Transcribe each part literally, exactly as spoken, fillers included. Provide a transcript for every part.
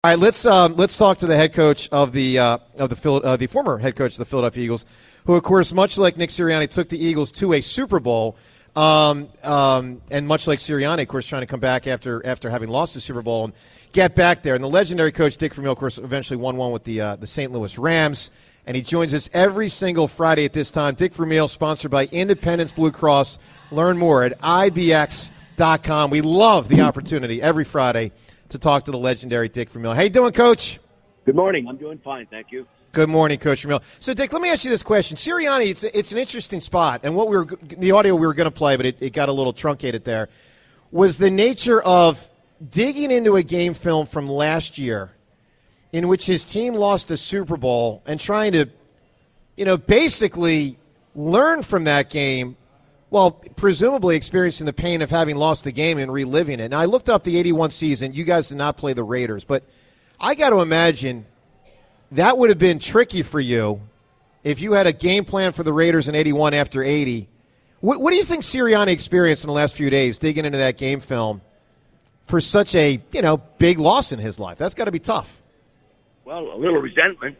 All right, let's um, let's talk to the head coach of the uh, of the Phil, uh, the former head coach of the Philadelphia Eagles, who, of course, much like Nick Sirianni, took the Eagles to a Super Bowl, um, um, and much like Sirianni, of course, trying to come back after after having lost the Super Bowl and get back there. And the legendary coach Dick Vermeil, of course, eventually won one with the uh, the Saint Louis Rams, and he joins us every single Friday at this time. Dick Vermeil, sponsored by Independence Blue Cross. Learn more at I B X dot com. We love the opportunity every Friday to talk to the legendary Dick Vermeil. How you doing, Coach? Good morning. I'm doing fine, thank you. Good morning, Coach Vermeil. So, Dick, let me ask you this question. Sirianni, it's it's an interesting spot, and what we were the audio we were going to play, but it, it got a little truncated there, was the nature of digging into a game film from last year in which his team lost a Super Bowl and trying to, you know, basically learn from that game, well, presumably experiencing the pain of having lost the game and reliving it. Now, I looked up the eighty-one season. You guys did not play the Raiders, but I got to imagine that would have been tricky for you if you had a game plan for the Raiders in eighty-one after eighty. What, what do you think Sirianni experienced in the last few days digging into that game film for such a, you know, big loss in his life? That's got to be tough. Well, a little resentment.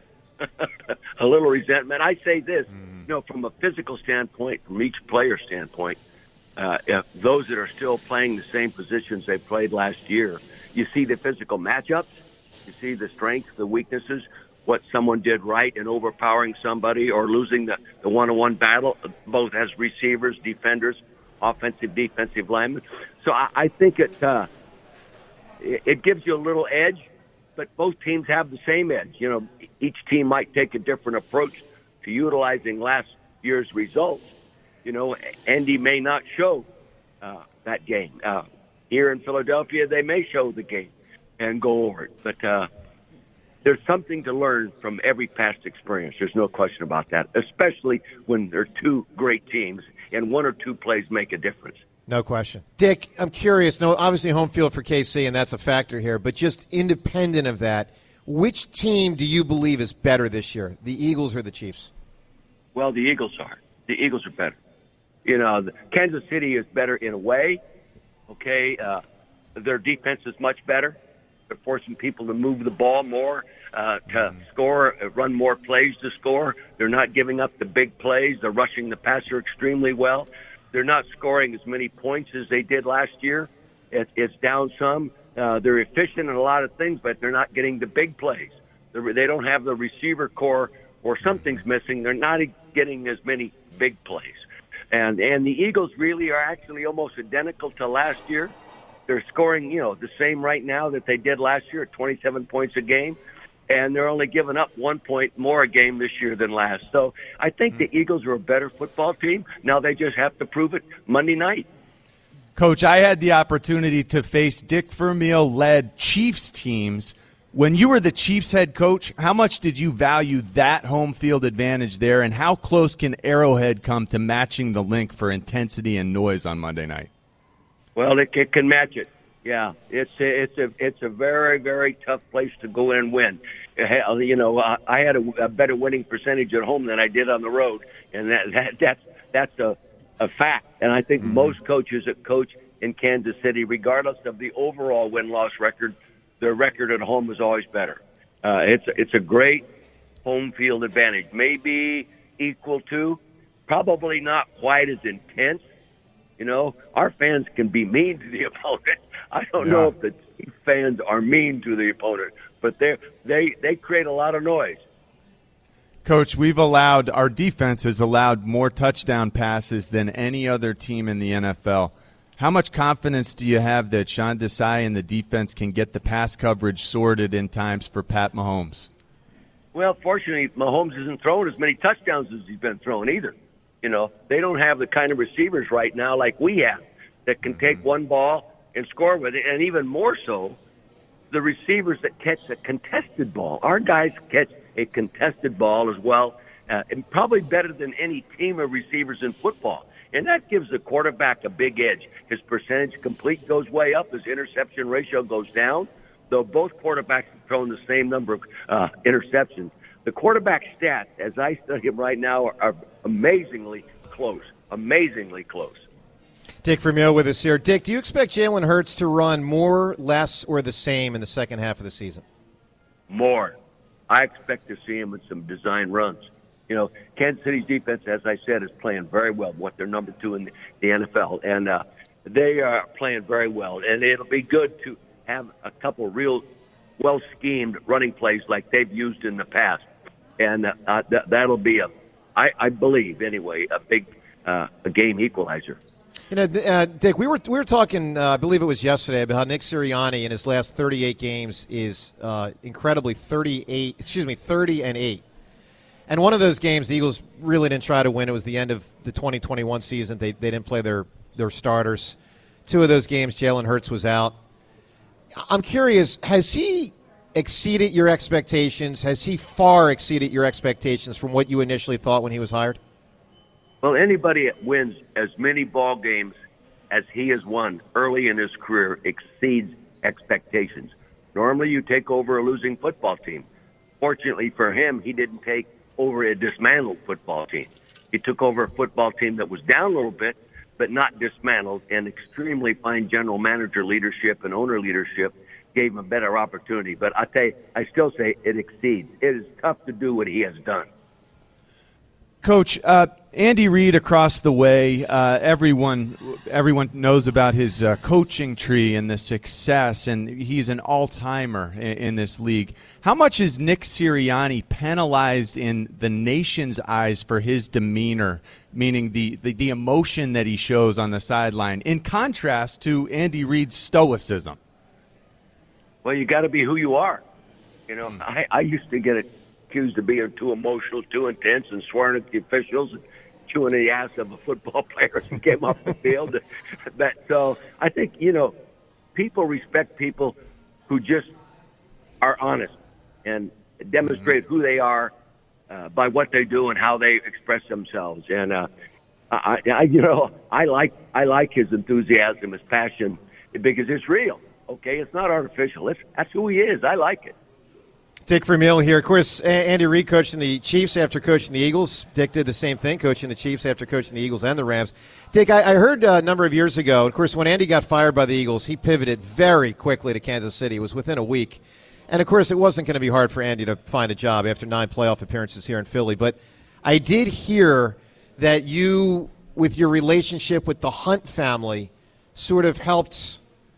a little resentment. I say this. Mm. You know, from a physical standpoint, from each player standpoint, uh, if those that are still playing the same positions they played last year, you see the physical matchups, you see the strengths, the weaknesses, what someone did right in overpowering somebody or losing the, the one-on-one battle, both as receivers, defenders, offensive, defensive linemen. So I, I think it, uh, it it gives you a little edge, but both teams have the same edge. You know, each team might take a different approach to utilizing last year's results. You know, Andy may not show uh, that game. Uh, here in Philadelphia, they may show the game and go over it. But uh, there's something to learn from every past experience. There's no question about that, especially when there are two great teams and one or two plays make a difference. No question. Dick, I'm curious. No, obviously home field for K C, and that's a factor here. But just independent of that, which team do you believe is better this year, the Eagles or the Chiefs? Well, the Eagles are. The Eagles are better. You know, the Kansas City is better in a way. Okay, uh, their defense is much better. They're forcing people to move the ball more, uh, to mm. score, uh, run more plays to score. They're not giving up the big plays. They're rushing the passer extremely well. They're not scoring as many points as they did last year. It, it's down some. Uh, they're efficient in a lot of things, but they're not getting the big plays. They're, they don't have the receiver core, or something's missing. They're not getting as many big plays. And and the Eagles really are actually almost identical to last year. They're scoring, you know, the same right now that they did last year at twenty-seven points a game, and they're only giving up one point more a game this year than last. So I think mm-hmm. the Eagles are a better football team. Now they just have to prove it Monday night. Coach, I had the opportunity to face Dick Vermeil-led Chiefs teams. When you were the Chiefs head coach, how much did you value that home field advantage there, and how close can Arrowhead come to matching the link for intensity and noise on Monday night? Well, it, it can match it. Yeah, it's a, it's a it's a very very tough place to go in and win. You know, I had a, a better winning percentage at home than I did on the road, and that, that that's that's a a fact. And I think mm-hmm. most coaches that coach in Kansas City, regardless of the overall win-loss record, their record at home is always better. Uh, it's it's a great home field advantage. Maybe equal to, probably not quite as intense. You know, our fans can be mean to the opponent. I don't yeah. know if the fans are mean to the opponent, but they they they create a lot of noise. Coach, we've allowed, our defense has allowed more touchdown passes than any other team in the N F L. How much confidence do you have that Sean Desai and the defense can get the pass coverage sorted in times for Pat Mahomes? Well, fortunately, Mahomes isn't throwing as many touchdowns as he's been throwing either. You know, they don't have the kind of receivers right now like we have that can take one ball and score with it, and even more so, the receivers that catch a contested ball. Our guys catch a contested ball as well, uh, and probably better than any team of receivers in football. And that gives the quarterback a big edge. His percentage complete goes way up. His interception ratio goes down, though both quarterbacks have thrown the same number of uh, interceptions. The quarterback stats, as I study them right now, are, are amazingly close, amazingly close. Dick Vermeil with us here. Dick, do you expect Jalen Hurts to run more, less, or the same in the second half of the season? more. I expect to see him with some design runs. You know, Kansas City's defense, as I said, is playing very well. What they're number two in the N F L, and uh, they are playing very well. And it'll be good to have a couple real well-schemed running plays like they've used in the past, and uh, th- that'll be a, I, I believe anyway, a big uh, a game equalizer. You know, uh, Dick, we were we were talking, uh, I believe it was yesterday, about how Nick Sirianni in his last thirty-eight games is uh, incredibly thirty-eight, excuse me, thirty and eight. And one of those games, the Eagles really didn't try to win. It was the end of the twenty twenty-one season. They they didn't play their their starters. Two of those games, Jalen Hurts was out. I'm curious, has he exceeded your expectations? Has he far exceeded your expectations from what you initially thought when he was hired? Well, anybody that wins as many ball games as he has won early in his career exceeds expectations. Normally, you take over a losing football team. Fortunately for him, he didn't take over a dismantled football team. He took over a football team that was down a little bit, but not dismantled, and extremely fine general manager leadership and owner leadership gave him a better opportunity. But I tell you, I still say it exceeds. It is tough to do what he has done. Coach, uh, Andy Reid across the way, uh, everyone everyone knows about his uh, coaching tree and the success, and he's an all-timer in, in this league. How much is Nick Sirianni penalized in the nation's eyes for his demeanor, meaning the, the, the emotion that he shows on the sideline, in contrast to Andy Reid's stoicism? Well, you got to be who you are. You know, I, I used to get accused of being too emotional, too intense, and swearing at the officials and chewing the ass of a football player as he came off the field. But so I think, you know, people respect people who just are honest and demonstrate who they are uh, by what they do and how they express themselves. And uh, I, I, you know, I like I like his enthusiasm, his passion, because it's real. Okay, it's not artificial. It's, that's who he is. I like it. Dick Vermeil here. Of course, Andy Reid coaching the Chiefs after coaching the Eagles. Dick did the same thing, coaching the Chiefs after coaching the Eagles and the Rams. Dick, I, I heard a number of years ago, of course, when Andy got fired by the Eagles, he pivoted very quickly to Kansas City. It was within a week. And, of course, it wasn't going to be hard for Andy to find a job after nine playoff appearances here in Philly. But I did hear that you, with your relationship with the Hunt family, sort of helped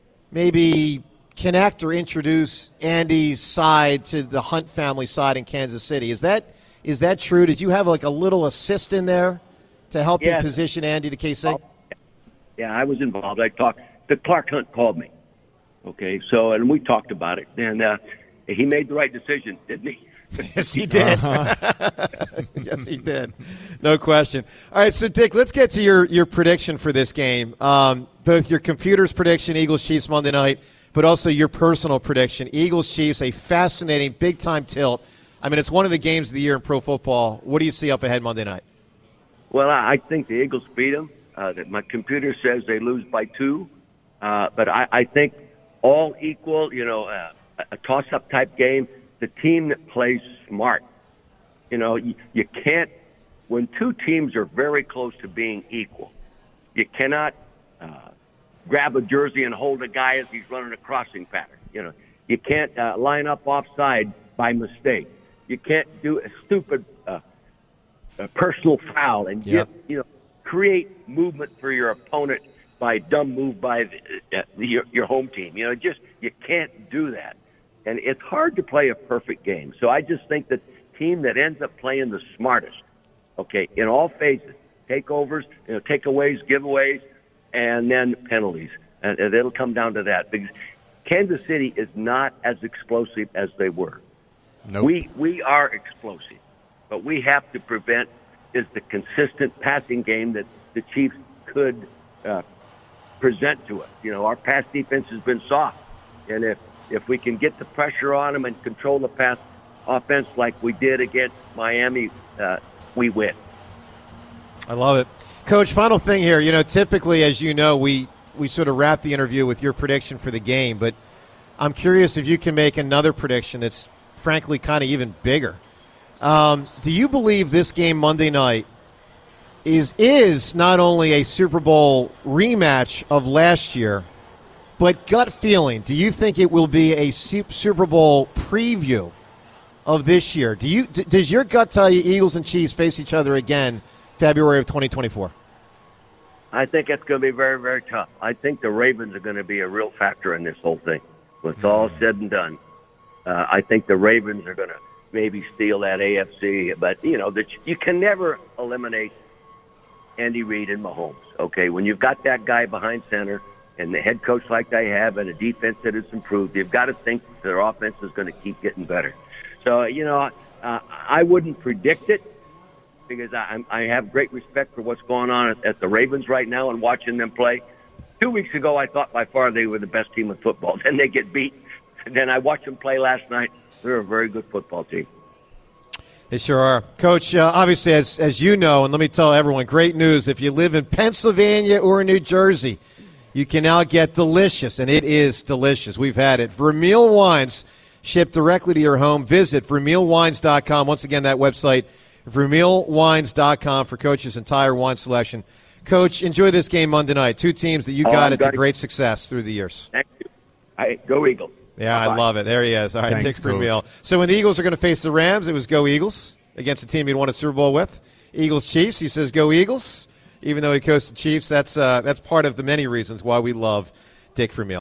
maybe connect or introduce Andy's side to the Hunt family side in Kansas City. Is that is that true? Did you have like a little assist in there to help yes. you position Andy to K C? Yeah, I was involved. I talked. The Clark Hunt called me. Okay, so and we talked about it, and uh, he made the right decision, didn't he? Yes, he did. Uh-huh. Yes, he did. No question. All right, so Dick, let's get to your your prediction for this game. Um, both your computer's prediction, Eagles Chiefs Monday night, but also your personal prediction, Eagles-Chiefs, a fascinating big-time tilt. I mean, it's one of the games of the year in pro football. What do you see up ahead Monday night? Well, I think the Eagles beat them. Uh, my computer says they lose by two. Uh, but I, I think all equal, you know, uh, a toss-up type game, the team that plays smart. You know, you, you can't – when two teams are very close to being equal, you cannot uh, – grab a jersey and hold a guy as he's running a crossing pattern. You know, you can't uh, line up offside by mistake. You can't do a stupid uh, a personal foul and yep. get, you know, create movement for your opponent by a dumb move by the, uh, your, your home team. You know, just you can't do that, and it's hard to play a perfect game. So I just think that team that ends up playing the smartest, okay, in all phases, takeovers, you know, takeaways, giveaways, and then penalties. And it'll come down to that because Kansas City is not as explosive as they were. Nope. We we are explosive, but we have to prevent is the consistent passing game that the Chiefs could uh, present to us. You know, our pass defense has been soft, and if, if we can get the pressure on them and control the pass offense like we did against Miami, uh, we win. I love it. Coach, final thing here. You know, typically, as you know, we, we sort of wrap the interview with your prediction for the game, but I'm curious if you can make another prediction that's, frankly, kind of even bigger. Um, do you believe this game Monday night is is not only a Super Bowl rematch of last year, But gut feeling, do you think it will be a Super Bowl preview of this year? Do you d- does your gut tell you Eagles and Chiefs face each other again February of twenty twenty-four? I think it's going to be very, very tough. I think the Ravens are going to be a real factor in this whole thing. When it's all said and done, uh, I think the Ravens are going to maybe steal that A F C. But, you know, that you can never eliminate Andy Reid and Mahomes, okay? When you've got that guy behind center and the head coach like they have and a defense that has improved, you've got to think their offense is going to keep getting better. So, you know, uh, I wouldn't predict it because I, I have great respect for what's going on at, at the Ravens right now and watching them play. Two weeks ago, I thought by far they were the best team in football. Then they get beat. And then I watched them play last night. They're a very good football team. They sure are. Coach, uh, obviously, as as you know, and let me tell everyone, great news. If you live in Pennsylvania or New Jersey, you can now get delicious, and it is delicious. We've had it. Vermeil Wines shipped directly to your home. Visit vermeil wines dot com. Once again, that website, vermeil wines dot com, for Coach's entire wine selection. Coach, enjoy this game Monday night. Two teams that you oh, got it into great success through the years. Thank you. All right, go Eagles. Yeah, Bye-bye. I love it. There he is. All right, Thanks, Dick Vermeil. So when the Eagles are going to face the Rams, it was go Eagles against a team he'd won a Super Bowl with. Eagles Chiefs, he says go Eagles. Even though he coached the Chiefs, that's uh, that's part of the many reasons why we love Dick Vermeil.